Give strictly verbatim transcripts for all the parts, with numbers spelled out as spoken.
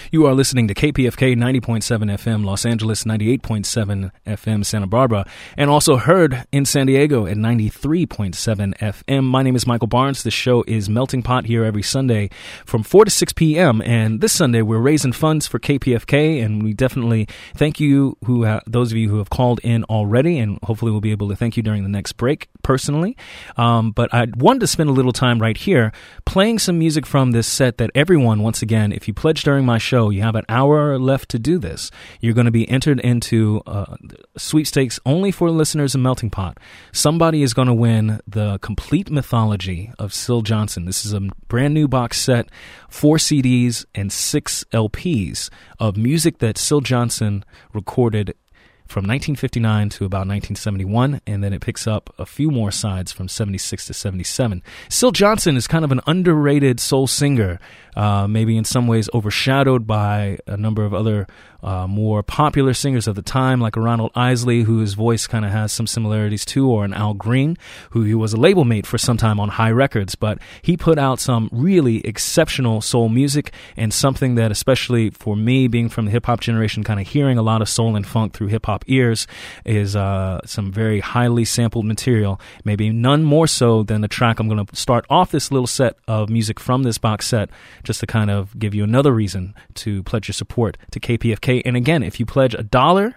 You are listening to K P F K ninety point seven F M, Los Angeles ninety-eight point seven F M, Santa Barbara, and also heard in San Diego at ninety-three point seven F M. My name is Michael Barnes. The show is Melting Pot here every Sunday from four to six p.m. And this Sunday we're raising funds for K P F K, and we definitely thank you, who ha- those of you who have called in already, and hopefully we'll be able to thank you during the next break personally. Um, but I wanted to spend a little time right here playing some music from this set that everyone, once again, if you pledge during my show, you have an hour left to do this. You're going to be entered into uh, sweepstakes only for listeners of Melting Pot. Somebody is going to win the complete mythology of Syl Johnson. This is a brand new box set, four C Ds and six L Ps of music that Syl Johnson recorded from nineteen fifty-nine to about nineteen seventy-one, and then it picks up a few more sides from seventy-six to seventy-seven. Syl Johnson is kind of an underrated soul singer, uh, maybe in some ways overshadowed by a number of other uh, more popular singers of the time, like a Ronald Isley, whose voice kind of has some similarities to, or an Al Green, who he was a label mate for some time on High Records. But he put out some really exceptional soul music, and something that, especially for me, being from the hip-hop generation, kind of hearing a lot of soul and funk through hip-hop ears, is uh, some very highly sampled material, maybe none more so than the track I'm going to start off this little set of music from this box set, just to kind of give you another reason to pledge your support to K P F K. And again, if you pledge a dollar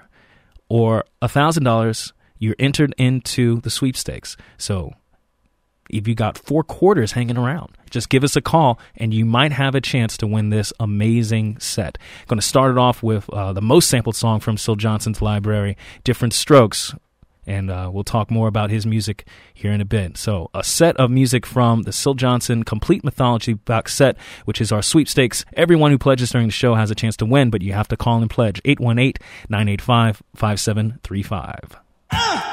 or a thousand dollars, you're entered into the sweepstakes. So if you got four quarters hanging around, just give us a call and you might have a chance to win this amazing set. I'm going to start it off with uh, the most sampled song from Syl Johnson's library, Different Strokes, and uh, we'll talk more about his music here in a bit. So a set of music from the Syl Johnson Complete Mythology box set, which is our sweepstakes. Everyone who pledges during the show has a chance to win, but you have to call and pledge eight one eight, nine eight five, five seven three five. Uh!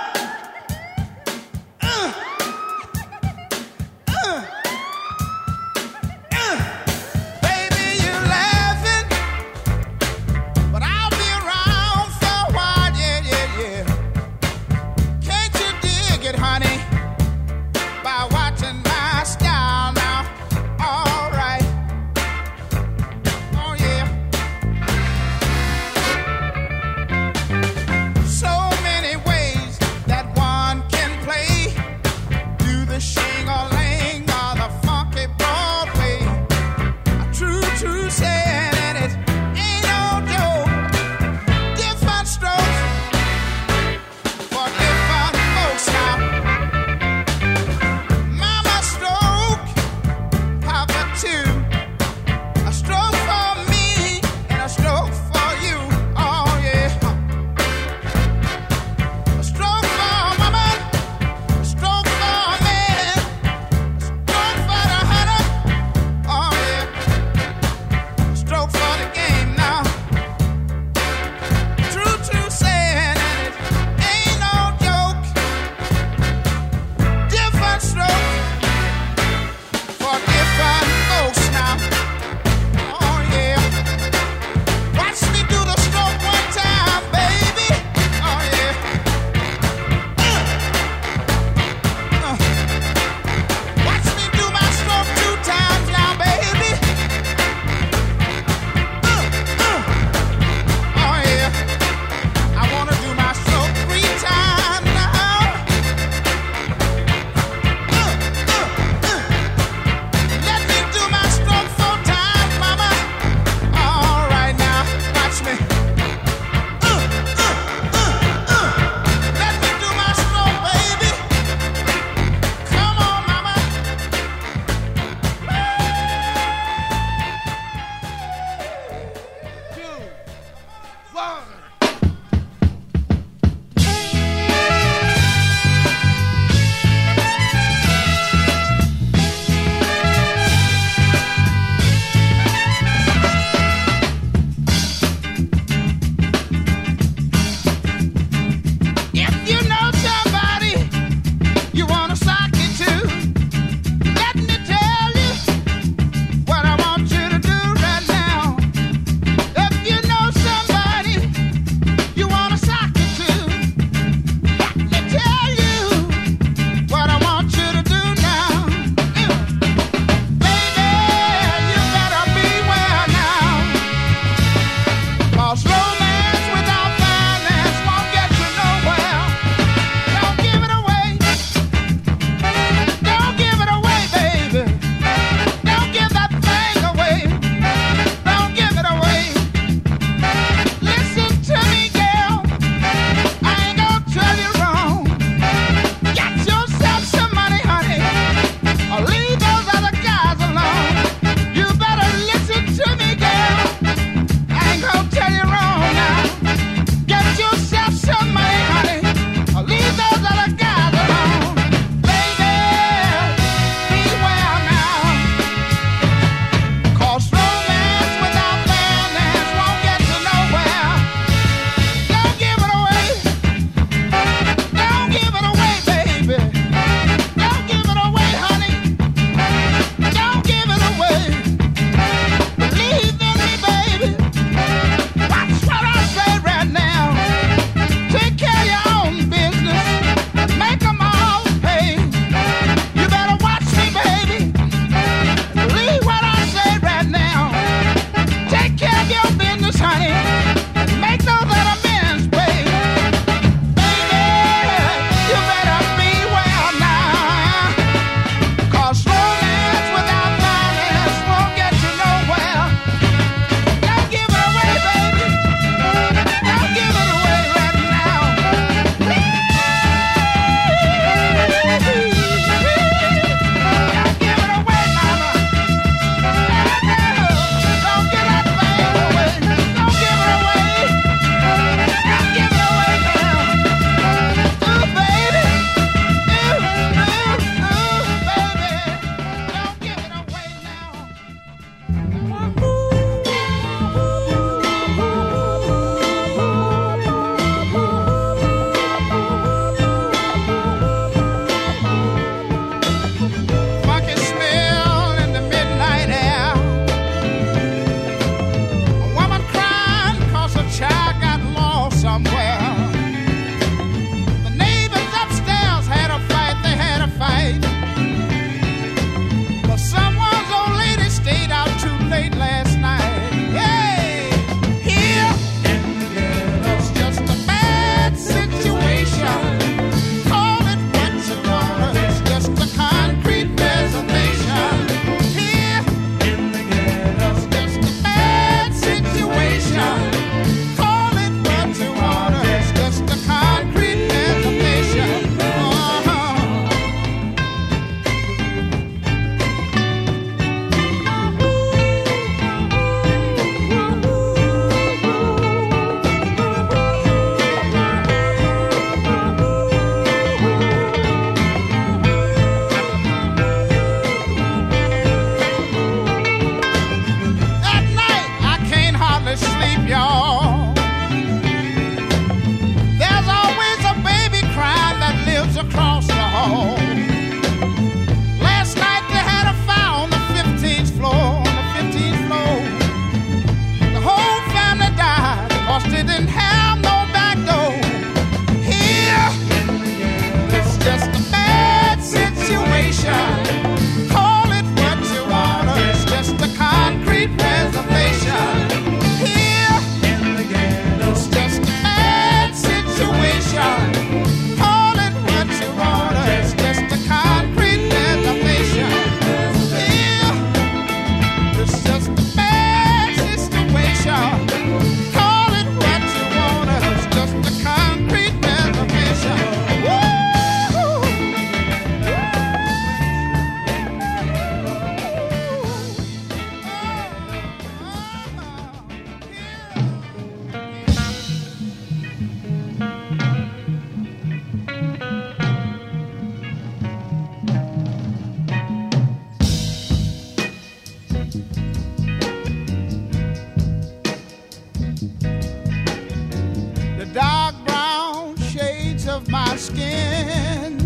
skin.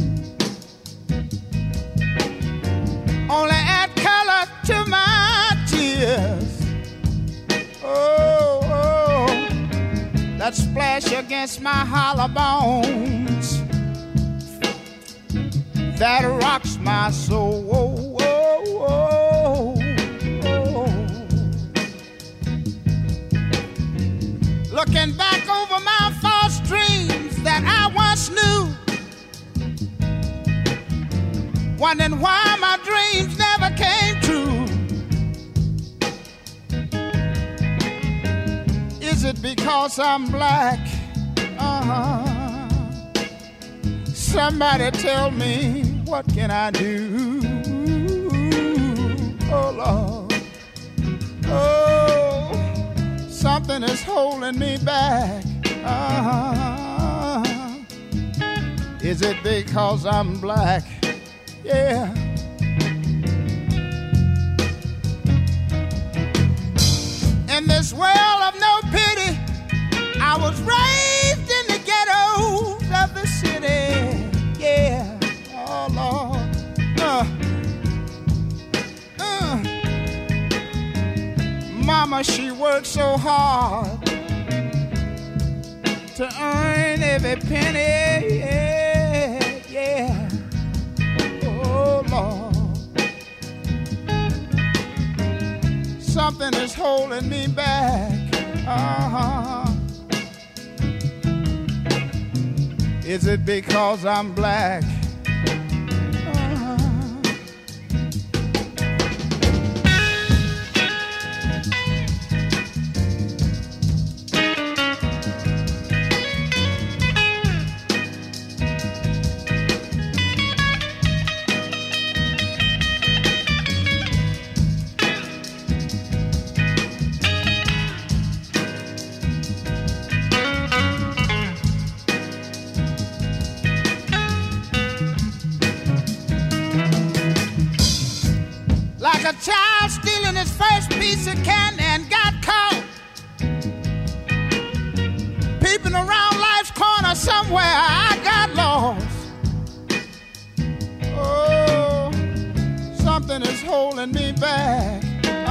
Only add color to my tears. Oh, oh, that splash against my hollow bones that rocks my soul. Oh, oh, oh, oh. Looking back over my false dreams that I once knew, wondering why my dreams never came true. Is it because I'm black? Uh-huh. Somebody tell me, what can I do? Oh, Lord. Oh, something is holding me back. Uh-huh. Is it because I'm black? Yeah. In this world of no pity, I was raised in the ghettos of the city. Yeah, oh Lord. Uh, uh. Mama, she worked so hard to earn every penny. Yeah, yeah. Oh Lord. Something is holding me back. Uh-huh. Is it because I'm black? Like a child stealing his first piece of candy and got caught, peeping around life's corner somewhere, I got lost. Oh, something is holding me back.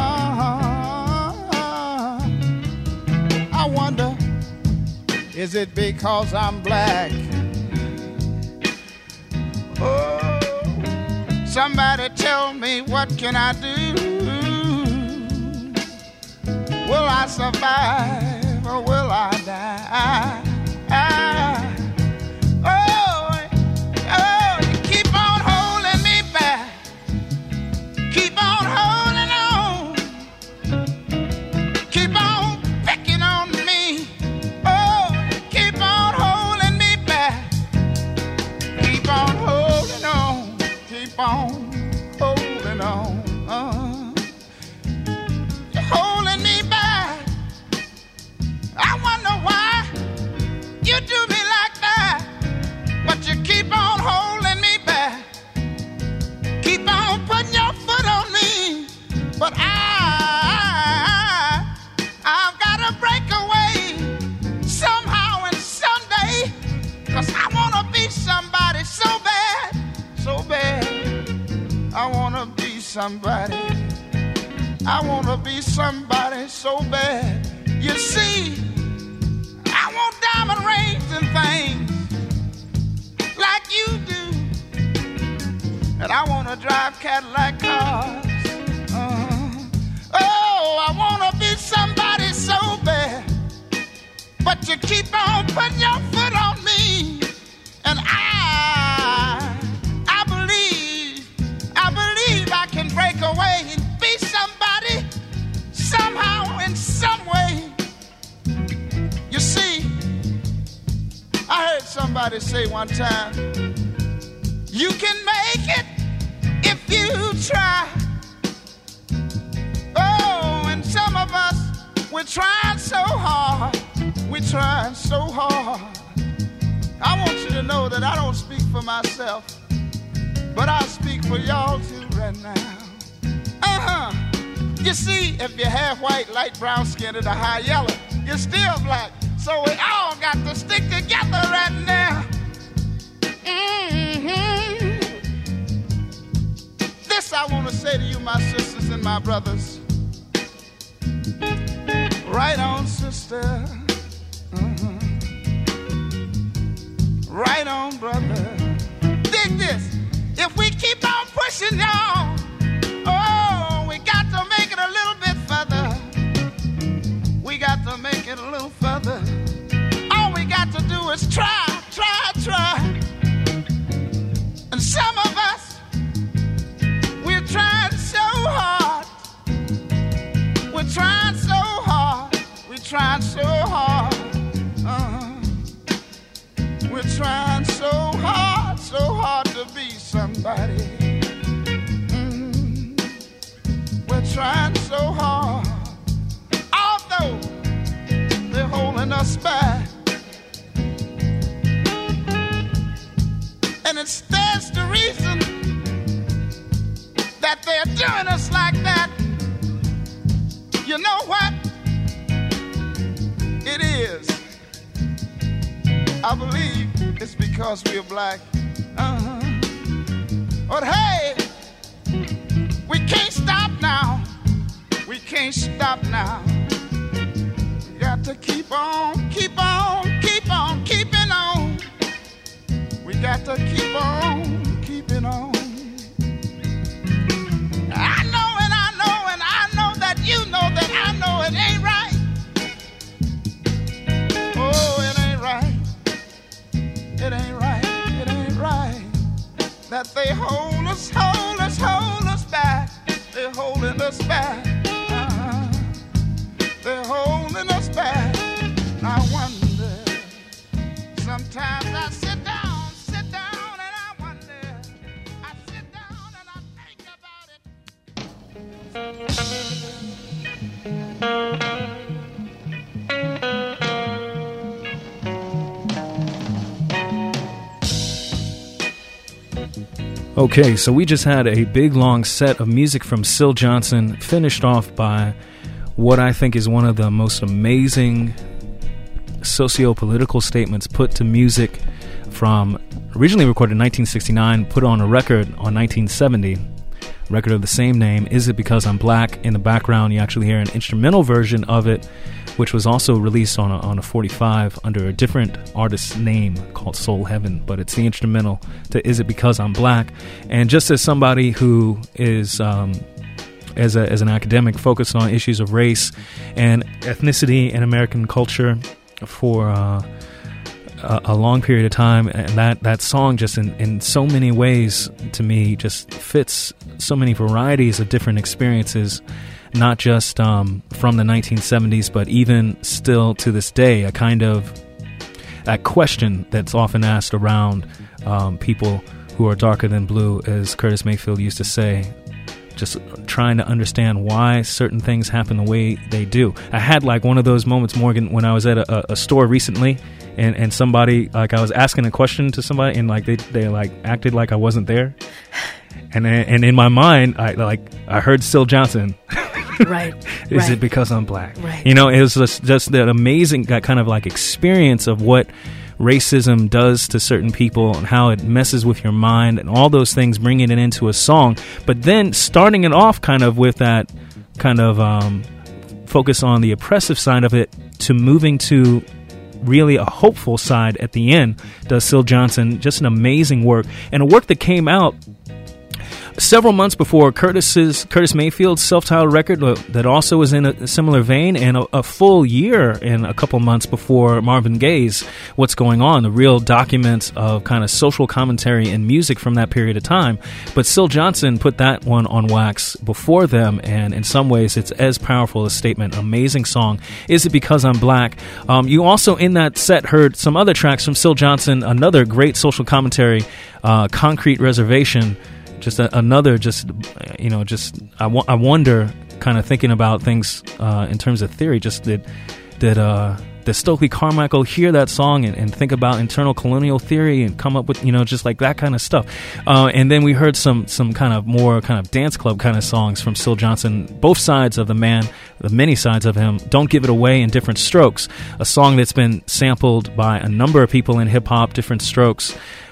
Uh-huh. I wonder, is it because I'm black? Oh, somebody tell me, what can I do? Will I survive or will I die? Oh, oh, you keep on holding me back. Keep on holding on. Keep on picking on me. Oh, keep on holding me back. Keep on holding on. Keep on holding on. Uh, you're holding me back. I wonder why you do me like that. But you keep on holding me back. Keep on putting your foot on me. But I, I've got to break away somehow and someday. 'Cause I want to be somebody so bad, so bad. I wanna be somebody. I wanna be somebody so bad. You see, I want diamond rings and things like you do, and I wanna drive Cadillac cars. Uh, oh, I wanna be somebody so bad, but you keep on putting your foot on me, and I. I can break away and be somebody somehow in some way. You see, I heard somebody say one time, you can make it if you try. Oh, and some of us, we're trying so hard. We're trying so hard. I want you to know that I don't speak for myself, but I speak for y'all too right now. Uh-huh. You see, if you're half white, light brown skinned, or high yellow, you're still black. So we all got to stick together right now. Mm-hmm. This I want to say to you, my sisters and my brothers. Right on, sister. Mm-hmm. Right on, brother. Dig this. If we keep on pushing, y'all, oh, we got to make it a little bit further. We got to make it a little further. All we got to do is try, try, try. And some of us, we're trying so hard. We're trying so hard. We're trying so hard. Uh-huh. We're trying so hard, so hard to be somebody. Mm-hmm. We're trying so hard, although they're holding us back. And it's that's the reason that they're doing us like that. You know what? It is. I believe it's because we're black. Uh-huh. But hey, we can't stop now. We can't stop now. We got to keep on, keep on, keep on, keeping on. We got to keep on, keeping on. I know and I know and I know that you know that I know it ain't right. Oh, it ain't right. It ain't right, it ain't right that they hold us, hold us, hold us back. They're holding us back. Uh-huh. They're holding us back. I wonder, sometimes I sit down, sit down and I wonder. I sit down and I think about it. Okay, so we just had a big long set of music from Syl Johnson, finished off by what I think is one of the most amazing socio-political statements put to music, from originally recorded in nineteen sixty-nine, put on a record on nineteen seventy, record of the same name, Is It Because I'm Black? In the background, you actually hear an instrumental version of it, which was also released on a, on a forty-five under a different artist's name called Soul Heaven, but it's the instrumental to Is It Because I'm Black? And just as somebody who is, um, as, a, as an academic, focused on issues of race and ethnicity and American culture for uh, a, a long period of time, and that, that song just in, in so many ways, to me, just fits so many varieties of different experiences, not just um, from the nineteen seventies, but even still to this day, a kind of that question that's often asked around um, people who are darker than blue, as Curtis Mayfield used to say, just trying to understand why certain things happen the way they do. I had like one of those moments, Morgan, when I was at a, a store recently, and, and somebody, like I was asking a question to somebody, and like they, they like acted like I wasn't there. And and in my mind, I like I heard Syl Johnson. Right. Is right. it because I'm black? Right. You know, it was just, just that amazing that kind of like experience of what racism does to certain people and how it messes with your mind and all those things, bringing it into a song. But then starting it off kind of with that kind of um, focus on the oppressive side of it to moving to really a hopeful side at the end, does Syl Johnson. Just an amazing work, and a work that came out several months before Curtis's Curtis Mayfield's self-titled record uh, that also was in a similar vein, and a, a full year and a couple months before Marvin Gaye's What's Going On, the real document of kind of social commentary and music from that period of time. But Syl Johnson put that one on wax before them, and in some ways it's as powerful a statement. Amazing song, Is It Because I'm Black? Um, you also in that set heard some other tracks from Syl Johnson, another great social commentary, uh, Concrete Reservation. Just a, another, just, you know, just, I, w- I wonder, kind of thinking about things uh, in terms of theory, just that, that, uh, that Stokely Carmichael hear that song and, and think about internal colonial theory and come up with, you know, just like that kind of stuff. Uh, and then we heard some, some kind of more kind of dance club kind of songs from Syl Johnson, both sides of the man, the many sides of him. Don't Give It Away in Different Strokes, a song that's been sampled by a number of people in hip hop, Different Strokes.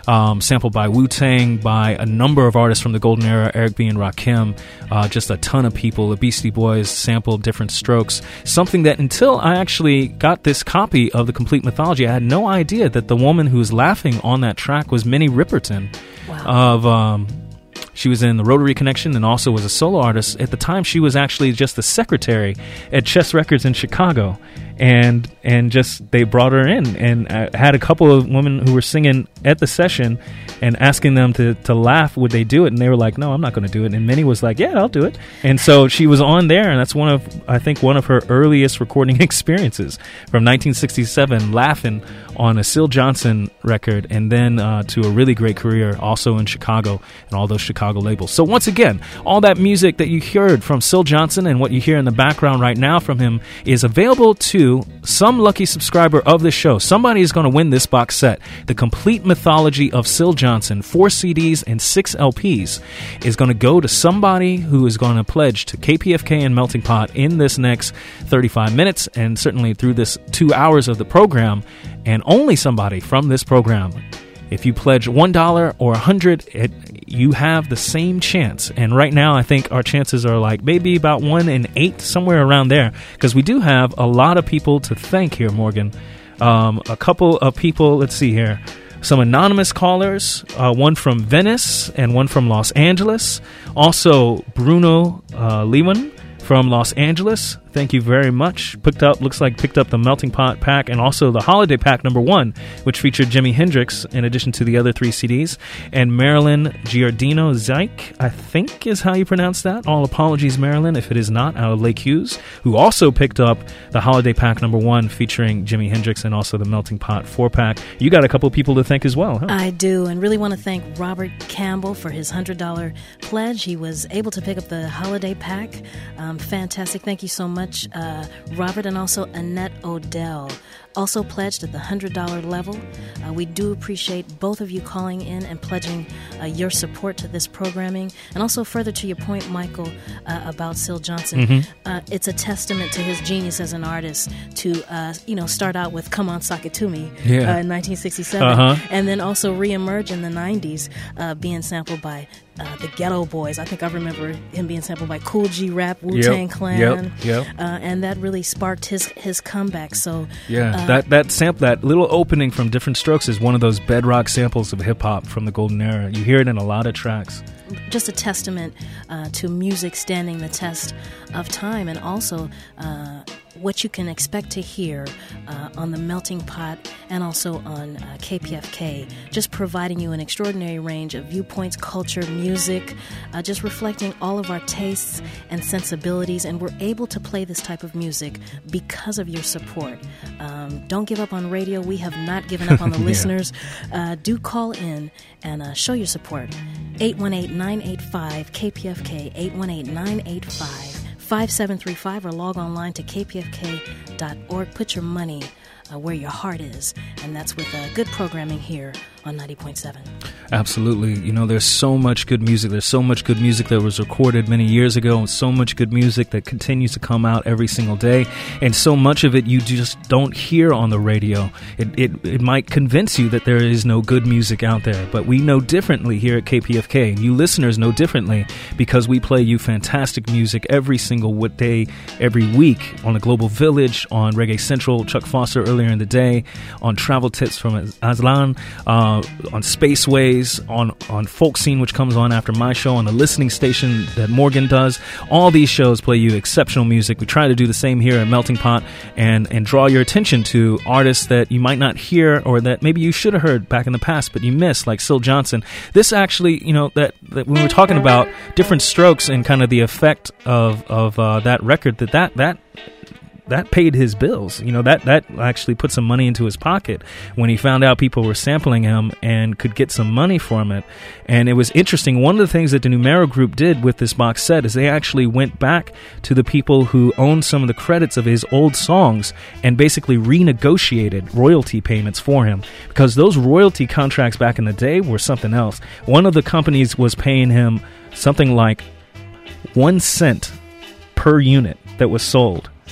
um, sampled by Wu-Tang, by a number of artists from the Golden Era, Eric B. and Rakim, uh, just a ton of people. The Beastie Boys sampled Different Strokes, something that until I actually got this copy of The Complete Mythology, I had no idea that the woman who was laughing on that track was Minnie Riperton. Wow. Of... Um, She was in the Rotary Connection and also was a solo artist. At the time, she was actually just the secretary at Chess Records in Chicago. And and just they brought her in and uh, had a couple of women who were singing at the session and asking them to, to laugh, would they do it? And they were like, no, I'm not going to do it. And Minnie was like, yeah, I'll do it. And so she was on there, and that's one of, I think, one of her earliest recording experiences from nineteen sixty-seven, laughing on a Syl Johnson record, and then uh, to a really great career also in Chicago and all those Chicago labels. So once again, all that music that you heard from Syl Johnson and what you hear in the background right now from him is available to some lucky subscriber of the show. Somebody is going to win this box set. The Complete Mythology of Syl Johnson, four C Ds and six L Ps, is going to go to somebody who is going to pledge to K P F K and Melting Pot in this next thirty-five minutes, and certainly through this two hours of the program, and only somebody from this program. If you pledge one dollar or one hundred dollars, you have the same chance. And right now, I think our chances are like maybe about one in eight, somewhere around there, because we do have a lot of people to thank here, Morgan. Um, a couple of people, let's see here. Some anonymous callers, uh, one from Venice and one from Los Angeles. Also, Bruno uh, Lewin from Los Angeles. Thank you very much. Picked up, looks like picked up the Melting Pot pack and also the Holiday Pack number one, which featured Jimi Hendrix in addition to the other three C Ds. And Marilyn Giardino Zyke, I think is how you pronounce that. All apologies, Marilyn, if it is not, out of Lake Hughes, who also picked up the Holiday Pack number one featuring Jimi Hendrix and also the Melting Pot four pack. You got a couple of people to thank as well, huh? I do, and really want to thank Robert Campbell for his one hundred dollars pledge. He was able to pick up the Holiday Pack. Um, fantastic. Thank you so much. Uh, Robert, and also Annette Odell also pledged at the one hundred dollars level. Uh, we do appreciate both of you calling in and pledging uh, your support to this programming. And also further to your point, Michael, uh, about Syl Johnson, mm-hmm. uh, it's a testament to his genius as an artist to, uh, you know, start out with Come On Sock It To Me yeah. uh, in nineteen sixty-seven, uh-huh. and then also reemerge in the nineties, uh, being sampled by Uh, the Ghetto Boys. I think I remember him being sampled by Cool G Rap, Wu-Tang yep, Clan, yep, yep. Uh, and that really sparked his his comeback. So yeah, uh, that that sample, that little opening from Different Strokes, is one of those bedrock samples of hip hop from the Golden Era. You hear it in a lot of tracks. Just a testament uh, to music standing the test of time, and also uh, what you can expect to hear uh, on the Melting Pot and also on uh, K P F K, just providing you an extraordinary range of viewpoints, culture, music, uh, just reflecting all of our tastes and sensibilities, and we're able to play this type of music because of your support. Um, don't give up on radio. We have not given up on the yeah. listeners. Uh, do call in and uh, show your support. eight one eight, nine eight five, K P F K, eight one eight, nine eight five, five seven three five, or log online to k p f k dot org. Put your money uh, where your heart is, and that's with uh, good programming here on ninety point seven. Absolutely. You know, there's so much good music. There's so much good music that was recorded many years ago, and so much good music that continues to come out every single day. And so much of it you just don't hear on the radio. It, it, it might convince you that there is no good music out there, but we know differently here at K P F K. And you listeners know differently because we play you fantastic music every single day, every week on the Global Village, on Reggae Central, Chuck Foster earlier in the day, on Travel Tips from Aslan, uh, on Spaceways, on, on Folk Scene, which comes on after my show, on the listening station that Morgan does. All these shows play you exceptional music. We try to do the same here at Melting Pot and, and draw your attention to artists that you might not hear or that maybe you should have heard back in the past, but you missed, like Syl Johnson. This actually, you know, that, that when we were talking about Different Strokes and kind of the effect of, of uh, that record, that that, that that paid his bills. You know, that, that actually put some money into his pocket when he found out people were sampling him and could get some money from it. And it was interesting. One of the things that the Numero Group did with this box set is they actually went back to the people who owned some of the credits of his old songs and basically renegotiated royalty payments for him, because those royalty contracts back in the day were something else. One of the companies was paying him something like one cent per unit that was sold.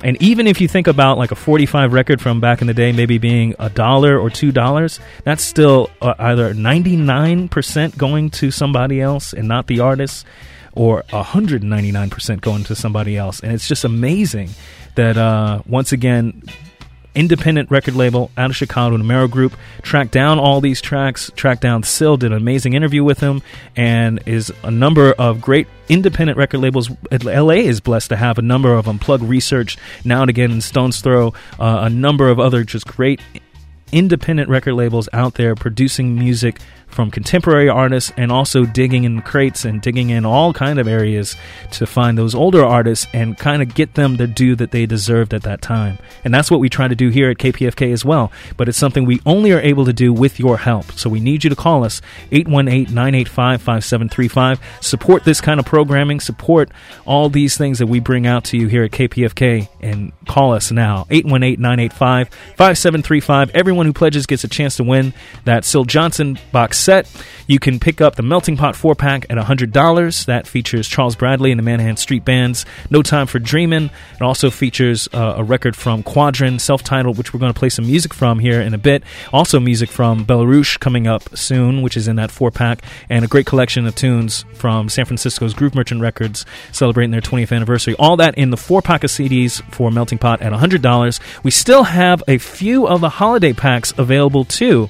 And even if you think about like a forty-five record from back in the day maybe being a dollar or two dollars, that's still uh, either ninety-nine percent going to somebody else and not the artist, or one hundred ninety-nine percent going to somebody else. And it's just amazing that, uh, once again, independent record label out of Chicago, Numero Group, tracked down all these tracks, tracked down Syl, did an amazing interview with him, and is a number of great independent record labels. L A is blessed to have a number of them. Plug Research, Now and Again, and Stone's Throw, uh, a number of other just great independent record labels out there producing music from contemporary artists, and also digging in crates and digging in all kind of areas to find those older artists and kind of get them the due that they deserved at that time. And that's what we try to do here at K P F K as well. But it's something we only are able to do with your help. So we need you to call us, eight one eight, nine eight five, five seven three five. Support this kind of programming. Support all these things that we bring out to you here at K P F K. And call us now, eight one eight, nine eight five, five seven three five. Everyone who pledges gets a chance to win that Syl Johnson box set. You can pick up the Melting Pot four pack at one hundred dollars. That features Charles Bradley and the Manhattan Street Band's No Time for Dreamin'. It also features uh, a record from Quadron, self-titled, which we're going to play some music from here in a bit. Also music from Belarus coming up soon, which is in that four pack, and a great collection of tunes from San Francisco's Groove Merchant Records celebrating their twentieth anniversary. All that in the four pack of C Ds for Melting Pot at one hundred dollars. We still have a few of the holiday packs available too.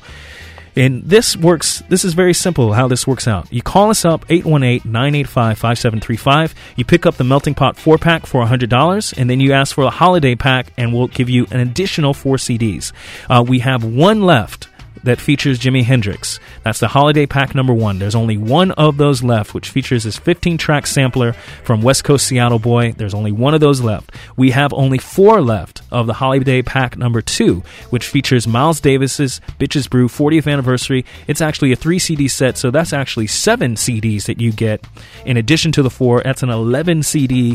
And this works, this is very simple how this works out. You call us up, eight one eight, nine eight five, five seven three five. You pick up the Melting Pot four pack for one hundred dollars, and then you ask for a holiday pack, and we'll give you an additional four C Ds. Uh, we have one left that features Jimi Hendrix. That's the holiday pack number one. There's only one of those left, which features this fifteen-track sampler from West Coast Seattle Boy. There's only one of those left. We have only four left of the holiday pack number two, which features Miles Davis's Bitches Brew fortieth anniversary. It's actually a three C D set, so that's actually seven C Ds that you get in addition to the four. That's an eleven C D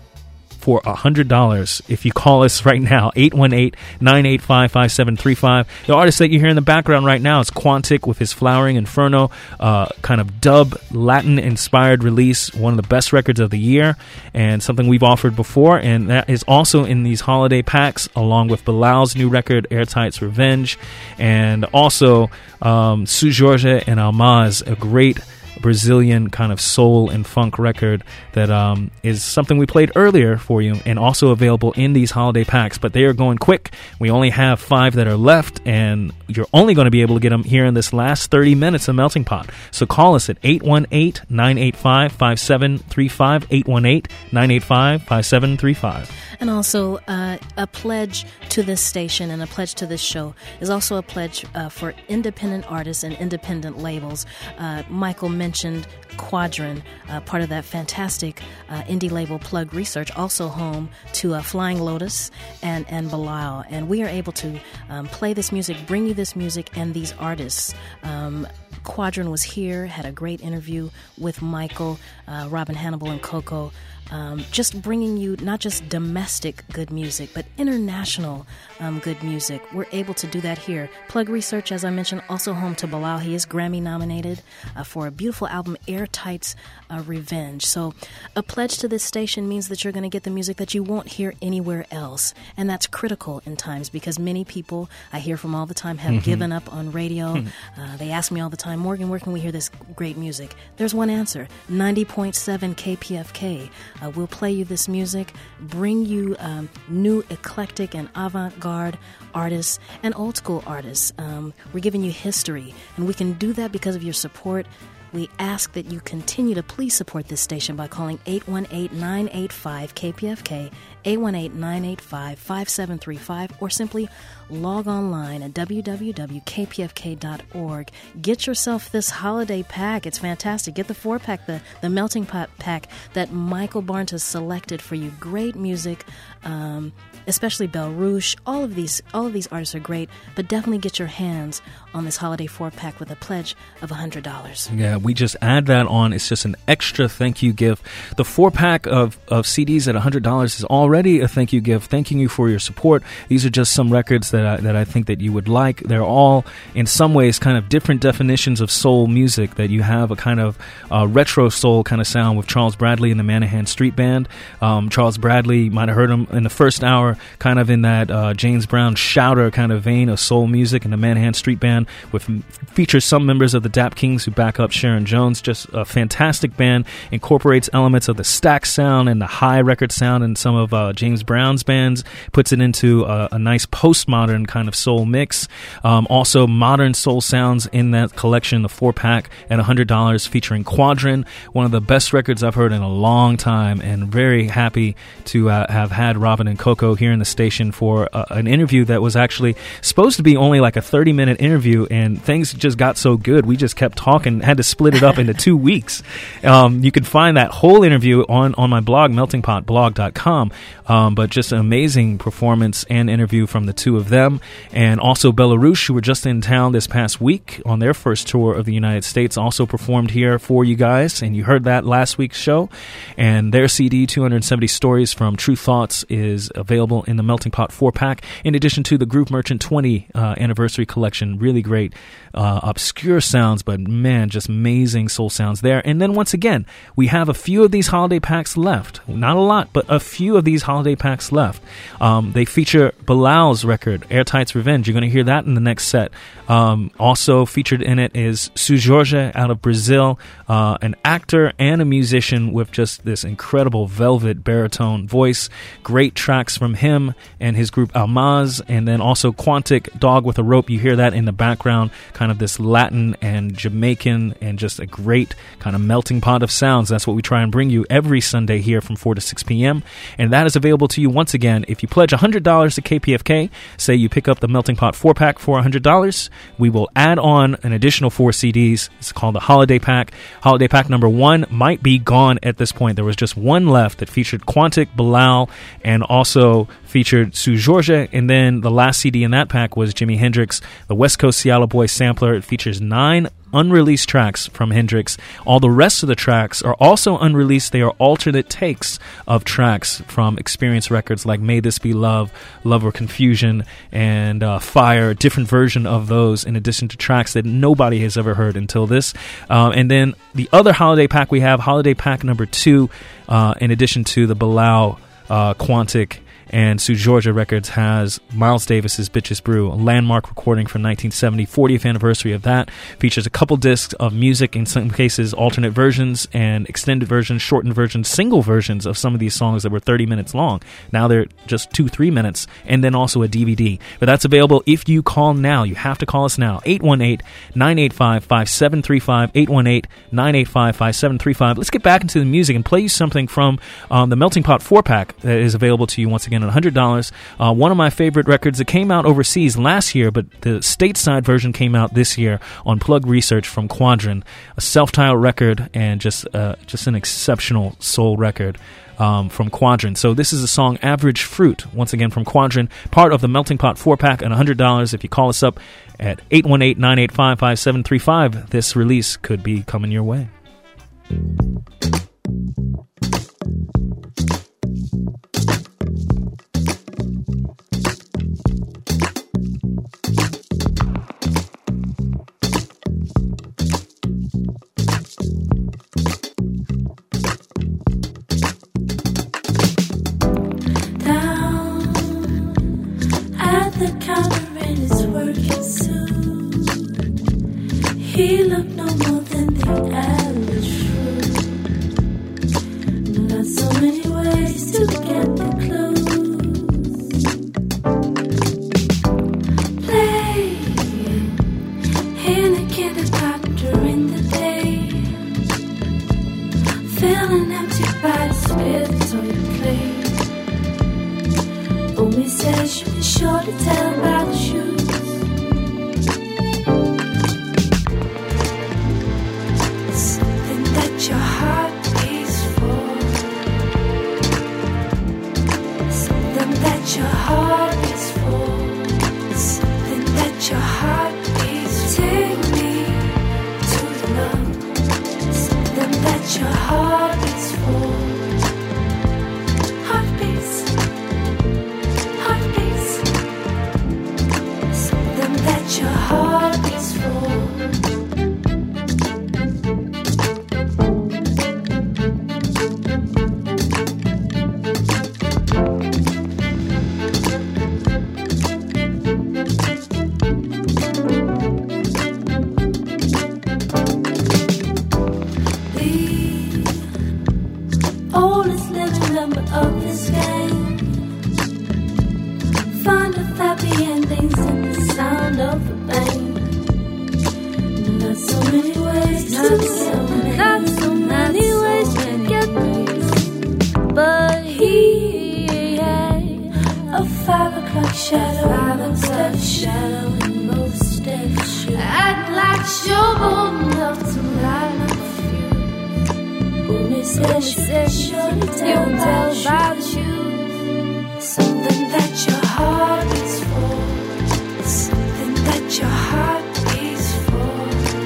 for one hundred dollars if you call us right now, eight one eight, nine eight five, five seven three five. The artist that you hear in the background right now is Quantic with his Flowering Inferno, uh, kind of dub Latin-inspired release, one of the best records of the year, and something we've offered before, and that is also in these holiday packs, along with Bilal's new record, Airtight's Revenge, and also um, Su Jorge and Almaz, a great Brazilian kind of soul and funk record that um, is something we played earlier for you, and also available in these holiday packs. But they are going quick. We only have five that are left, and you're only going to be able to get them here in this last thirty minutes of Melting Pot. So call us at eight one eight, nine eight five, five seven three five, eight one eight, nine eight five, five seven three five. And also, uh, a pledge to this station and a pledge to this show is also a pledge uh, for independent artists and independent labels. Uh, Michael mentioned Quadron, uh, part of that fantastic uh, indie label Plug Research, also home to uh, Flying Lotus and, and Bilal. And we are able to um, play this music, bring you this music and these artists. Um, Quadron was here, had a great interview with Michael, uh, Robin Hannibal, and Coco. Um, just bringing you not just domestic good music, but international um, good music. We're able to do that here. Plug Research, as I mentioned, also home to Bilal. He is Grammy nominated uh, for a beautiful album, Airtight's uh, Revenge. So a pledge to this station means that you're going to get the music that you won't hear anywhere else. And that's critical in times, because many people I hear from all the time have mm-hmm. given up on radio. Mm-hmm. Uh, they ask me all the time, Morgan, where can we hear this great music? There's one answer, ninety point seven K P F K. Uh, we'll play you this music, bring you um, new eclectic and avant-garde artists and old school artists. Um, we're giving you history, and we can do that because of your support. We ask that you continue to please support this station by calling eight one eight, nine eight five, K P F K, eight one eight, nine eight five, five seven three five, or simply log online at w w w dot k p f k dot org. Get yourself this holiday pack. It's fantastic. Get the four-pack, the, the Melting Pot pack that Michael Barnes has selected for you. Great music, um, especially Belle Rouge. All of these all of these artists are great, but definitely get your hands on this holiday four-pack with a pledge of one hundred dollars. Yeah, that we just add that on. It's just an extra thank you gift. The four pack of, of C Ds at one hundred dollars is already a thank you gift, thanking you for your support. These are just some records that I, that I think that you would like. They're all, in some ways, kind of different definitions of soul music, that you have a kind of uh, retro soul kind of sound with Charles Bradley and the Manahan Street Band. Um, Charles Bradley, you might have heard him in the first hour, kind of in that uh, James Brown shouter kind of vein of soul music, and the Manahan Street Band with features some members of the Dap Kings who back up Sharon Jones. Just a fantastic band, incorporates elements of the Stax sound and the high record sound and some of uh, James Brown's bands, puts it into a, a nice postmodern kind of soul mix. Um, also modern soul sounds in that collection, the four pack at one hundred dollars, featuring Quadrin, one of the best records I've heard in a long time, and very happy to uh, have had Robin and Coco here in the station for uh, an interview that was actually supposed to be only like a thirty minute interview, and things just got so good we just kept talking, had to split it up into two weeks. Um, you can find that whole interview on, on my blog, melting pot blog dot com, um, but just an amazing performance and interview from the two of them. And also Belarus, who were just in town this past week on their first tour of the United States, also performed here for you guys, and you heard that last week's show. And their C D, two hundred seventy Stories from True Thoughts, is available in the Melting Pot four pack, in addition to the Groove Merchant twenty uh, anniversary collection. Really great uh, obscure sounds, but man, just amazing soul sounds there. And then once again, we have a few of these holiday packs left. Not a lot, but a few of these holiday packs left. Um, they feature Bilal's record, Airtight's Revenge. You're going to hear that in the next set. Um, also featured in it is Su Jorge out of Brazil, uh, an actor and a musician with just this incredible velvet baritone voice. Great tracks from him and his group Almaz, and then also Quantic, Dog with a Rope. You hear that in the background, kind of this Latin and Jamaican, and just a great kind of melting pot of sounds. That's what we try and bring you every Sunday here from four to six p.m. And that is available to you once again if you pledge one hundred dollars to K P F K. Say you pick up the Melting Pot four pack for one hundred dollars. We will add on an additional four C Ds. It's called the Holiday Pack. Holiday Pack number one might be gone at this point. There was just one left that featured Quantic, Bilal, and also featured Su Jorge. And then the last C D in that pack was Jimi Hendrix, the West Coast Seattle Boy sampler. It features nine unreleased tracks from Hendrix. All the rest of the tracks are also unreleased. They are alternate takes of tracks from Experience Records, like May This Be Love, Love or Confusion, and uh, Fire, a different version of those, in addition to tracks that nobody has ever heard until this. Uh, and then the other holiday pack we have, Holiday Pack number two, uh, in addition to the Bilal, uh, Quantic, and Su Jorge Records, has Miles Davis's Bitches Brew, a landmark recording from nineteen seventy, fortieth anniversary of that. Features a couple discs of music, in some cases alternate versions and extended versions, shortened versions, single versions of some of these songs that were thirty minutes long. Now they're just two, three minutes, and then also a D V D. But that's available if you call now. You have to call us now. eight one eight, nine eight five, five seven three five, eight one eight, nine eight five, five seven three five. Let's get back into the music and play you something from um, the Melting Pot four pack that is available to you once again at one hundred dollars. Uh, one of my favorite records that came out overseas last year, but the stateside version came out this year on Plug Research from Quadrin, a self-titled record, and just uh, just an exceptional soul record um, from Quadrin. So this is the song Average Fruit, once again from Quadrin, part of the Melting Pot four pack at one hundred dollars. If you call us up at eight one eight, nine eight five, five seven three five, this release could be coming your way. He looked no more than the average fruit. Not so many ways to get the clues. Playing in a kindergarten during the day, feeling empty by the spirits of your clay. Always says you be sure to tell by the shoes. Your heart beats for something that your heart beats for, something that your heart beats. Take me to the love shadow, step shadow in most steps. Act like showboat enough to light my fuse. Only says surely tell by the shoes. Something that your heart is for. Something that your heart is for.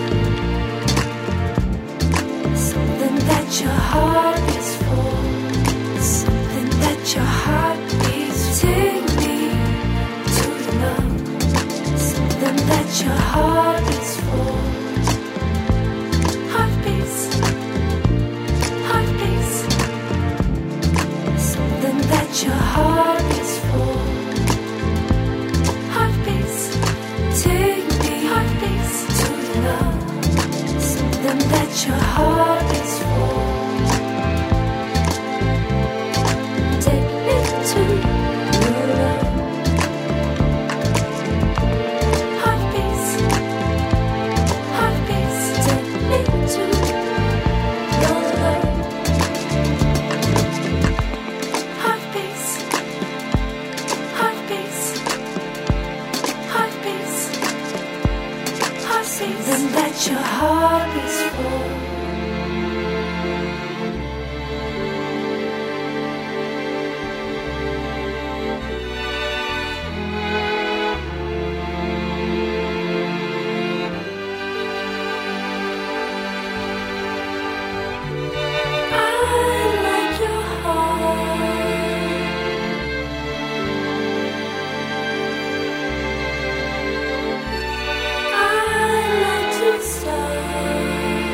Something that your heart is for. Something that your heart is. Take me to the love. Something that your heart is for. Heartbeats, heartbeats. Something that your heart is for. Heartbeats, take me. Heartbeats to the love. Something that your heart is for. Take me to your love. Heartbeats, heartbeats, take me to your love. Heartbeats, heartbeats, heartbeats, heartbeats. Something that your heart is for. I like your heart. I like to start.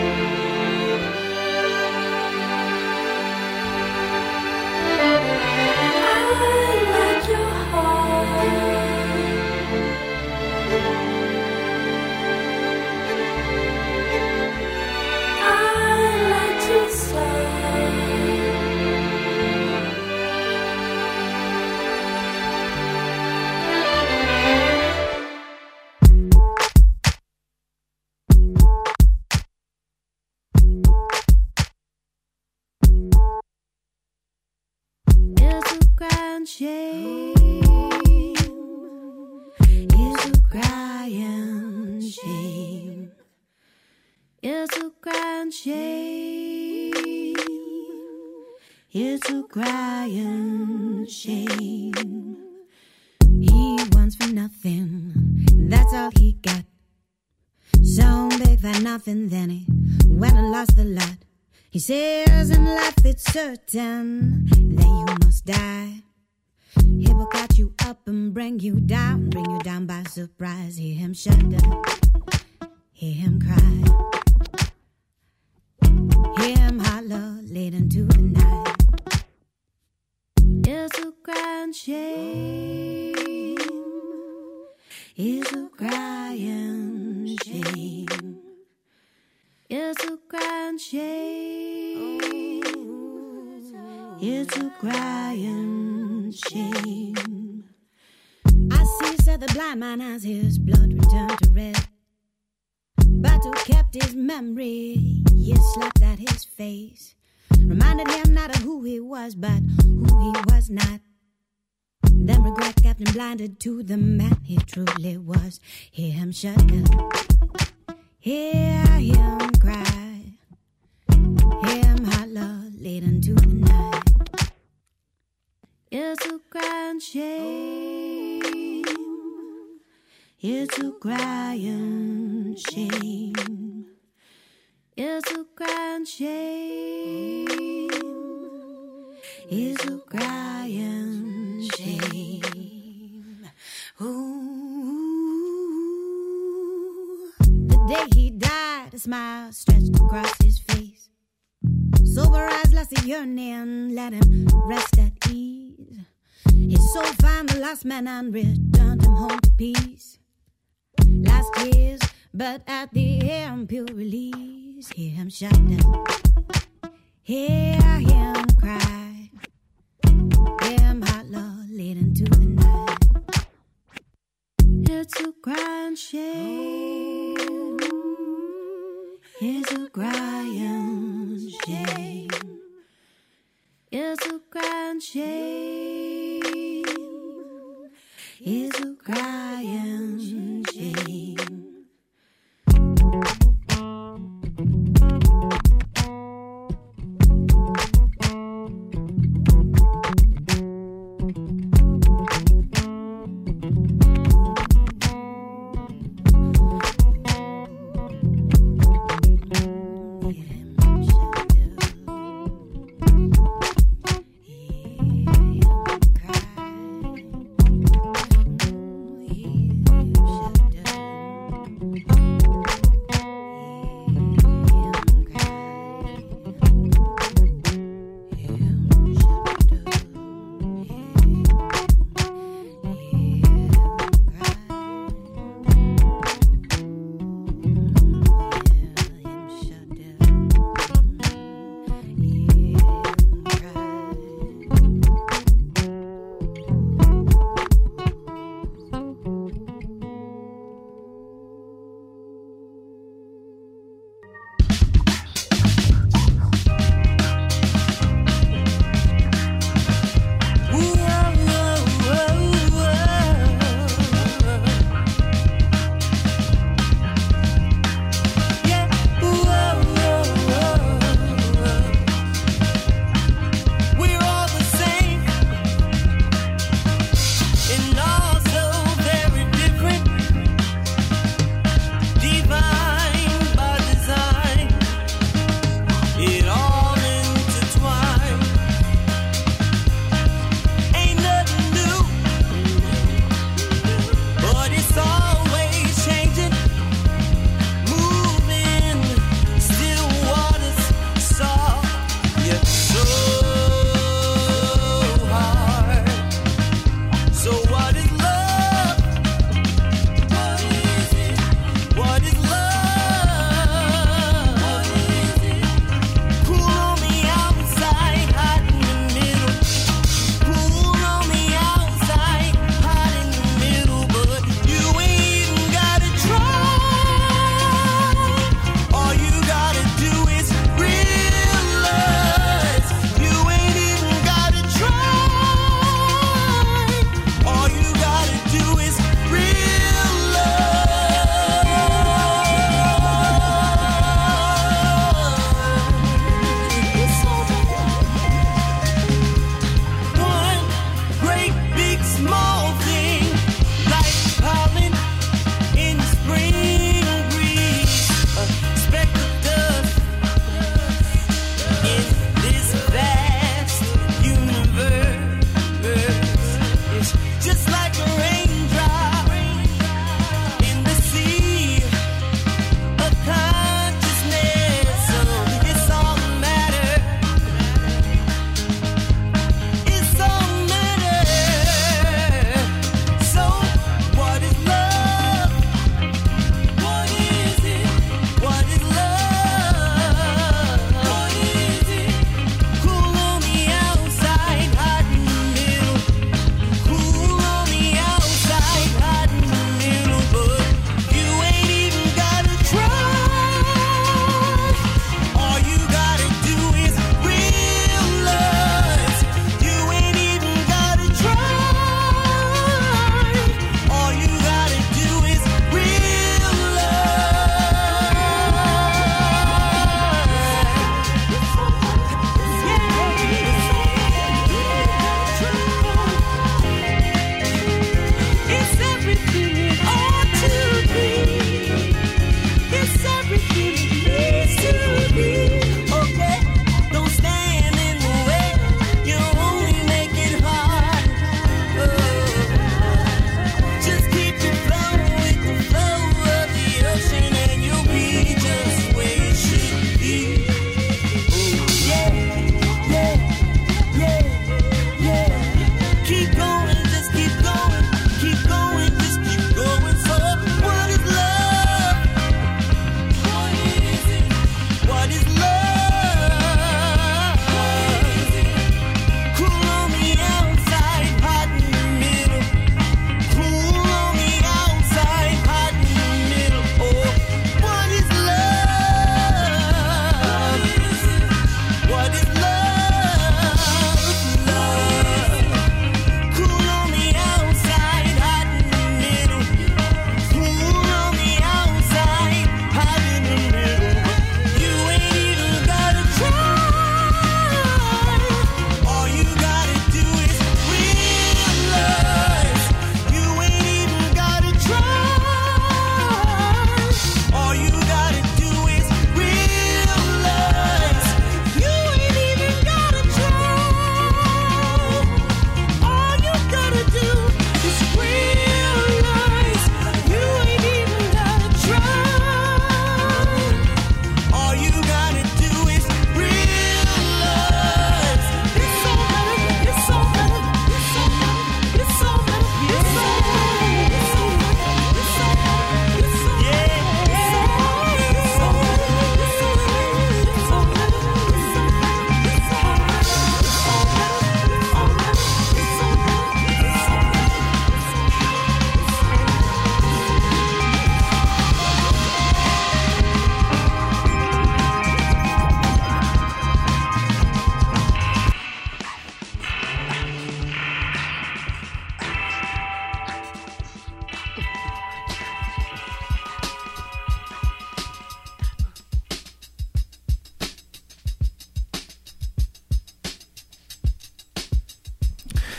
I like your heart. I like to start. It's a grand shame. It's a crying shame. It's a grand shame. It's a crying shame. He wants for nothing. That's all he got. So big for nothing, then he went and lost the lot. He says in life it's certain that you must die. He will cut you up and bring you down, bring you down by surprise. Hear him shudder, hear him cry, hear him holler late into the night. It's a grand shame. It's a crying shame. It's a grand shame. It's a crying shame. I see, said the blind man as his blood returned to red. But who kept his memory? He slapped at his face. Reminded him not of who he was, but who he was not. Then regret kept him blinded to the man he truly was. Hear him shudder, hear him cry, hear him holler late into the night. It's a grand shame. It's a crying shame. It's a grand shame. It's a crying shame. Ooh. The day he died, a smile stretched across his face. Sober eyes lost the yearning, let him rest at ease. His soul found the lost man and returned him home to peace. Last years, but at the impure release. Hear him shudder, hear him cry, hear him holler late into the night. It's a grand shame. It's a crying shame. It's a grand shame. is a crying shame. Yeah.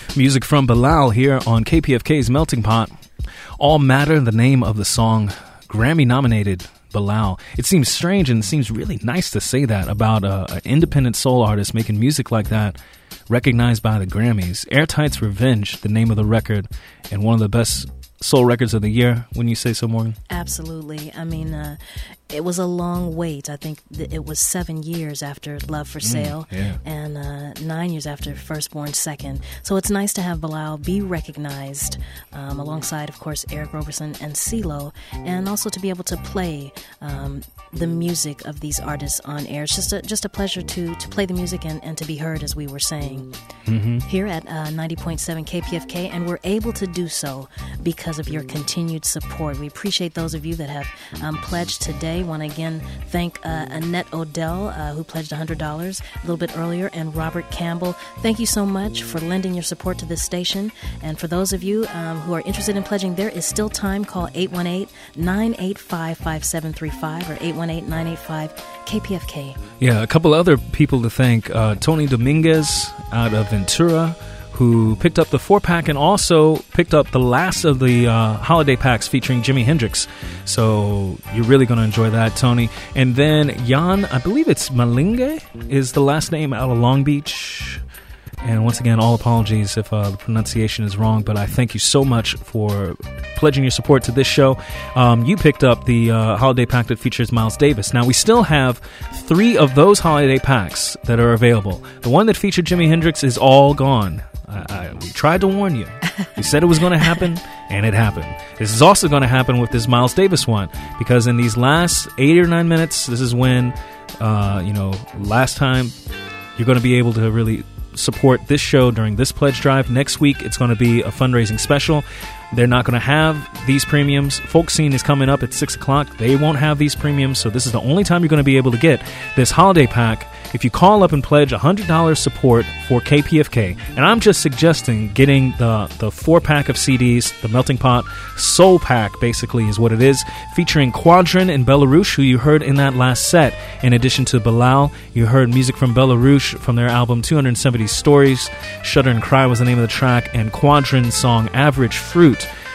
Music from Bilal here on K P F K's Melting Pot. All Matter, the name of the song, Grammy-nominated Bilal. It seems strange and it seems really nice to say that about a, an independent soul artist making music like that, recognized by the Grammys. Airtight's Revenge, the name of the record, and one of the best soul records of the year, wouldn't you say so, Morgan? Absolutely. I mean, uh, it was a long wait. I think th- it was seven years after Love for Sale mm, yeah. and uh, nine years after Firstborn Second. So it's nice to have Bilal be recognized um, alongside, of course, Eric Roberson and CeeLo, and also to be able to play um, the music of these artists on air. It's just a, just a pleasure to, to play the music and, and to be heard, as we were saying, mm-hmm. here at uh, ninety point seven K P F K, and we're able to do so because of your continued support. We appreciate those of you that have um, pledged today. Want to again thank uh, Annette Odell, uh, who pledged one hundred dollars a little bit earlier, and Robert Campbell. Thank you so much for lending your support to this station. And for those of you um, who are interested in pledging, there is still time. Call eight one eight, nine eight five, five seven three five or eight one eight, nine eight five, K P F K. Yeah, a couple other people to thank. Uh, Tony Dominguez out of Ventura, who picked up the four-pack and also picked up the last of the uh, holiday packs featuring Jimi Hendrix. So you're really going to enjoy that, Tony. And then Jan, I believe it's Malinge, is the last name, out of Long Beach. And once again, all apologies if uh, the pronunciation is wrong, but I thank you so much for pledging your support to this show. Um, you picked up the uh, holiday pack that features Miles Davis. Now, we still have three of those holiday packs that are available. The one that featured Jimi Hendrix is all gone. I, I, we tried to warn you. We said it was going to happen, and it happened. This is also going to happen with this Miles Davis one, because in these last eight or nine minutes, this is when, uh, you know, last time you're going to be able to really support this show during this pledge drive. Next week, it's going to be a fundraising special. They're not going to have these premiums. Folk Scene is coming up at six o'clock. They won't have these premiums, so this is the only time you're going to be able to get this holiday pack if you call up and pledge one hundred dollars support for K P F K. And I'm just suggesting getting the, the four-pack of C Ds, the Melting Pot Soul Pack, basically, is what it is, featuring Quadrin and Belarus, who you heard in that last set. In addition to Bilal, you heard music from Belarus from their album two hundred seventy Stories. Shudder and Cry was the name of the track, and Quadrin's song Average Fruit.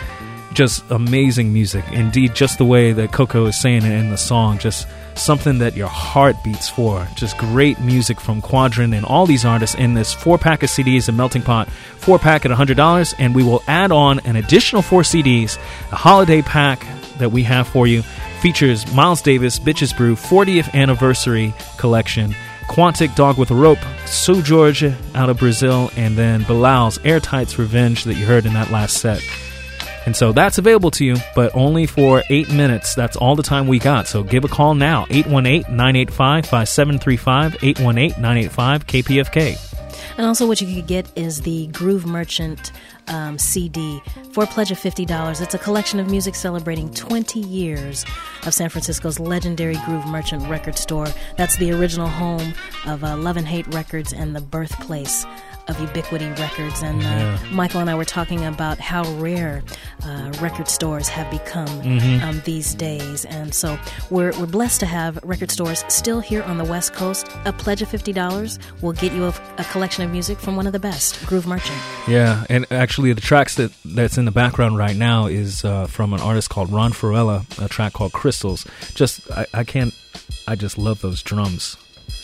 Just amazing music. Indeed, just the way that Coco is saying it in the song, just something that your heart beats for. Just great music from Quadrin and all these artists in this four-pack of C Ds, a Melting Pot four-pack at one hundred dollars, and we will add on an additional four C Ds. The holiday pack that we have for you features Miles Davis, Bitches Brew, fortieth Anniversary Collection, Quantic, Dog with a Rope, Seu Jorge out of Brazil, and then Bilal's Airtight's Revenge that you heard in that last set. And so that's available to you, but only for eight minutes. That's all the time we got. So give a call now, eight one eight, nine eight five, five seven three five, eight one eight, nine eight five, K P F K. And also what you could get is the Groove Merchant um, C D for a pledge of fifty dollars. It's a collection of music celebrating twenty years of San Francisco's legendary Groove Merchant record store. That's the original home of uh, Love and Hate Records and the birthplace of Ubiquity Records. And uh, yeah. Michael and I were talking about how rare uh, record stores have become mm-hmm. um, these days. And so we're we're blessed to have record stores still here on the West Coast. A pledge of fifty dollars will get you a, a collection of music from one of the best, Groove Merchant. Yeah, and actually the tracks that, that's in the background right now is uh, from an artist called Ron Farella, a track called Crystals. Just, I, I can't, I just love those drums.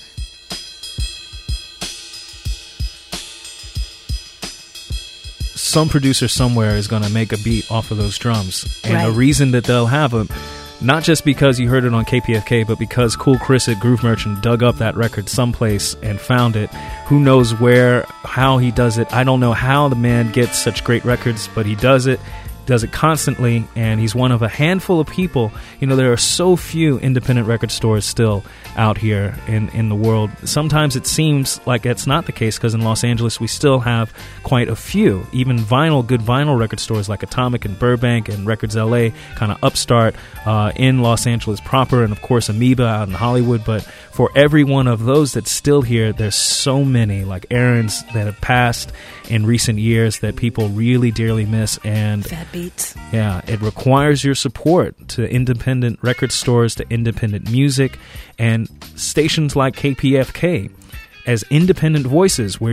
Some producer somewhere is going to make a beat off of those drums. And right. the reason that they'll have them, not just because you heard it on K P F K, but because Cool Chris at Groove Merchant dug up that record someplace and found it. Who knows where, how he does it. I don't know how the man gets such great records, but he does it. Does it constantly, and he's one of a handful of people. You know, there are so few independent record stores still out here in, in the world. Sometimes it seems like it's not the case, because in Los Angeles we still have quite a few. Even vinyl, good vinyl record stores like Atomic and Burbank and Records L A, kind of upstart uh, in Los Angeles proper, and of course Amoeba out in Hollywood. But for every one of those that's still here, there's so many, like Aaron's, that have passed in recent years that people really dearly miss. And Fat Beats. Yeah, it requires your support to independent record stores, to independent music, and stations like K P F K as independent voices where you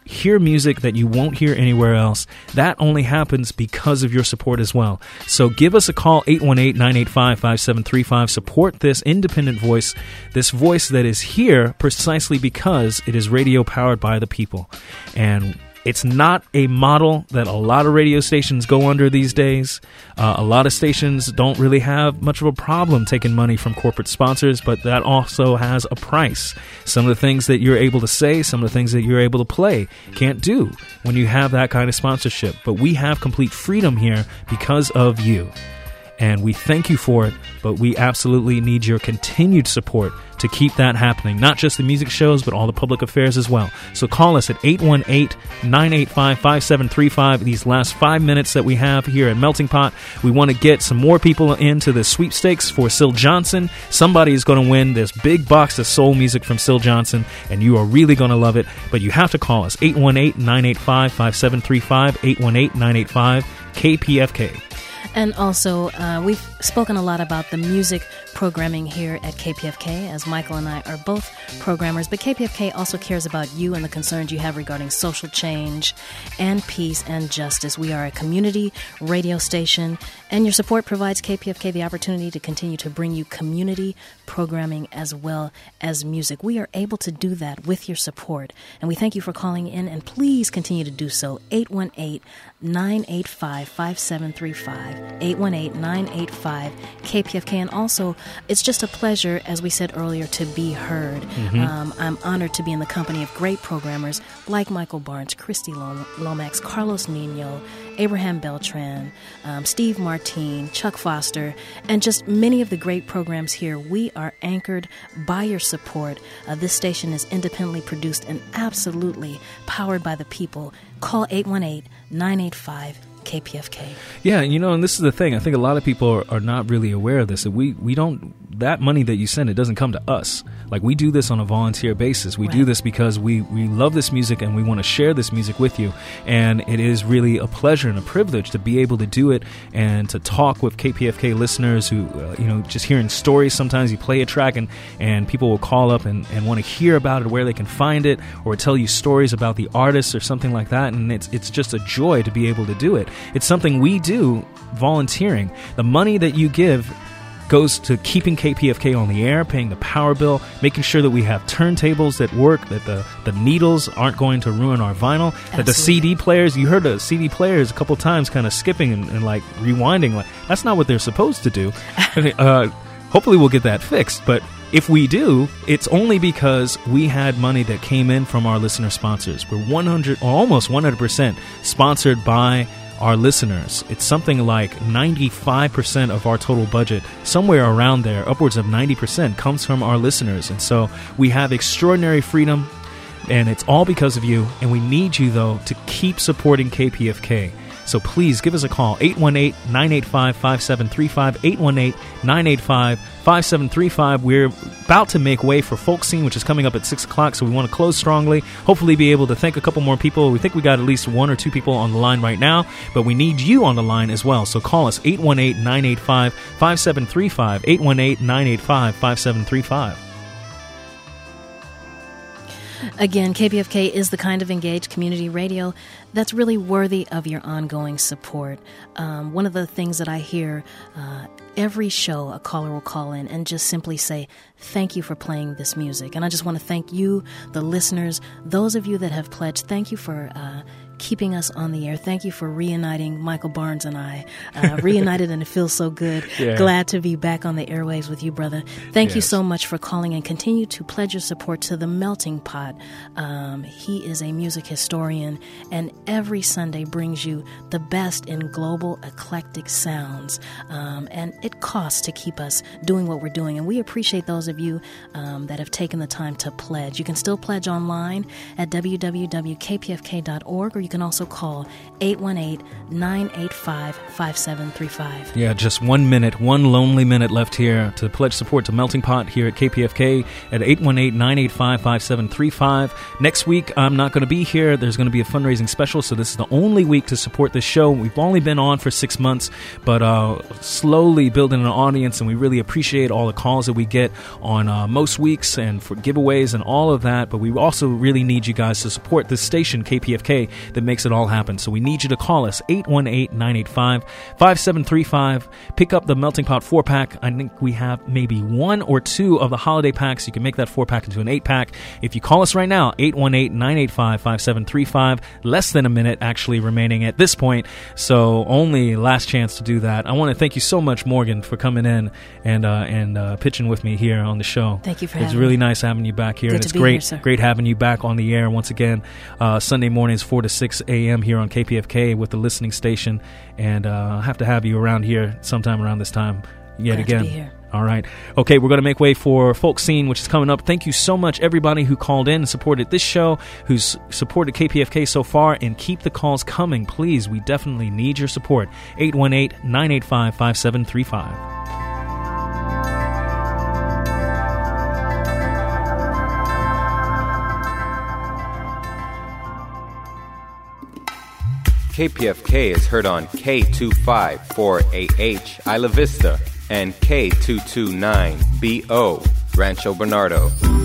hear music that you won't hear anywhere else. That only happens because of your support as well. So give us a call, eight one eight, nine eight five, five seven three five. Support this independent voice, this voice that is here precisely because it is radio powered by the people. And it's not a model that a lot of radio stations go under these days. Uh, a lot of stations don't really have much of a problem taking money from corporate sponsors, but that also has a price. Some of the things that you're able to say, some of the things that you're able to play, can't do when you have that kind of sponsorship. But we have complete freedom here because of you. And we thank you for it, but we absolutely need your continued support to keep that happening. Not just the music shows, but all the public affairs as well. So call us at eight one eight, nine eight five, five seven three five. These last five minutes that we have here at Melting Pot, we want to get some more people into the sweepstakes for Syl Johnson. Somebody is going to win this big box of soul music from Syl Johnson, and you are really going to love it. But you have to call us, eight one eight, nine eight five, five seven three five, eight one eight, nine eight five, K P F K. And also, uh, we've spoken a lot about the music programming here at K P F K, as Michael and I are both programmers, but K P F K also cares about you and the concerns you have regarding social change and peace and justice. We are a community radio station, and your support provides K P F K the opportunity to continue to bring you community programming as well as music. We are able to do that with your support, and we thank you for calling in, and please continue to do so. eight one eight, nine eight five, five seven three five, eight one eight, nine eight five, K P F K. And also, it's just a pleasure, as we said earlier, to be heard. Mm-hmm. Um, I'm honored to be in the company of great programmers like Michael Barnes, Christy Lomax, Carlos Nino, Abraham Beltran, um, Steve Martin, Chuck Foster, and just many of the great programs here. We are anchored by your support. Uh, this station is independently produced and absolutely powered by the people. Call eight one eight, nine eight five, K P F K. Yeah, you know, and this is the thing. I think a lot of people are, are not really aware of this. That we, we don't, that money that you send, it doesn't come to us. Like, we do this on a volunteer basis. We right. do this because we, we love this music and we want to share this music with you. And it is really a pleasure and a privilege to be able to do it and to talk with K P F K listeners who, uh, you know, just hearing stories. Sometimes you play a track and, and people will call up and, and want to hear about it, where they can find it, or tell you stories about the artists or something like that. And it's it's just a joy to be able to do it. It's something we do volunteering. The money that you give goes to keeping K P F K on the air, paying the power bill, making sure that we have turntables that work, that the, the needles aren't going to ruin our vinyl, Absolutely. That the C D players, you heard the C D players a couple times kind of skipping and, and like rewinding. Like, that's not what they're supposed to do. uh, hopefully we'll get that fixed, but if we do, it's only because we had money that came in from our listener sponsors. We're one hundred or almost one hundred percent sponsored by our listeners. It's something like ninety-five percent of our total budget, somewhere around there, upwards of ninety percent, comes from our listeners. And so we have extraordinary freedom, and it's all because of you. And we need you, though, to keep supporting K P F K. So please give us a call, eight one eight, nine eight five, five seven three five, eight one eight, nine eight five, five seven three five. We're about to make way for Folk Scene, which is coming up at six o'clock, so we want to close strongly, hopefully be able to thank a couple more people. We think we got at least one or two people on the line right now, but we need you on the line as well. So call us, eight one eight, nine eight five, five seven three five, eight one eight, nine eight five, five seven three five. Again, K P F K is the kind of engaged community radio that's really worthy of your ongoing support. Um, one of the things that I hear uh, every show, a caller will call in and just simply say, thank you for playing this music. And I just want to thank you, the listeners, those of you that have pledged. Thank you for uh, keeping us on the air. Thank you for reuniting Michael Barnes and I. Uh, reunited, and it feels so good. Yeah. Glad to be back on the airwaves with you, brother. Thank yes. you so much for calling, and continue to pledge your support to the Melting Pot. Um, he is a music historian, and every Sunday brings you the best in global eclectic sounds. Um, and it costs to keep us doing what we're doing. And we appreciate those of you um, that have taken the time to pledge. You can still pledge online at w w w dot k p f k dot org, or you can also call eight one eight, nine eight five, five seven three five. Yeah, just one minute, one lonely minute left here to pledge support to Melting Pot here at K P F K at eight one eight, nine eight five, five seven three five. Next week, I'm not going to be here. There's going to be a fundraising special, so this is the only week to support this show. We've only been on for six months, but uh, slowly building an audience, and we really appreciate all the calls that we get on uh, most weeks and for giveaways and all of that, but we also really need you guys to support this station, K P F K, that makes it all happen. So we need you to call us, eight one eight, nine eight five, five seven three five. Pick up the Melting Pot four-pack. I think we have maybe one or two of the holiday packs. You can make that four-pack into an eight-pack. If you call us right now, eight one eight, nine eight five, five seven three five. Less than a minute actually remaining at this point, so only last chance to do that. I want to thank you so much, Morgan, for coming in and uh, and uh, pitching with me here on the show. Thank you for it's having really me. nice having you back here. Good and to it's be great, here, sir. great having you back on the air once again. Uh, Sunday mornings, four to six a.m. here on K P F K with the listening station, and uh, I'll have to have you around here sometime around this time yet Glad to again. be here. All right. Okay, we're going to make way for Folk Scene, which is coming up. Thank you so much, everybody who called in and supported this show, who's supported K P F K so far, and keep the calls coming, please. We definitely need your support. eight one eight, nine eight five, five seven three five. K P F K is heard on K two five four A H Isla Vista and K two two nine B O Rancho Bernardo.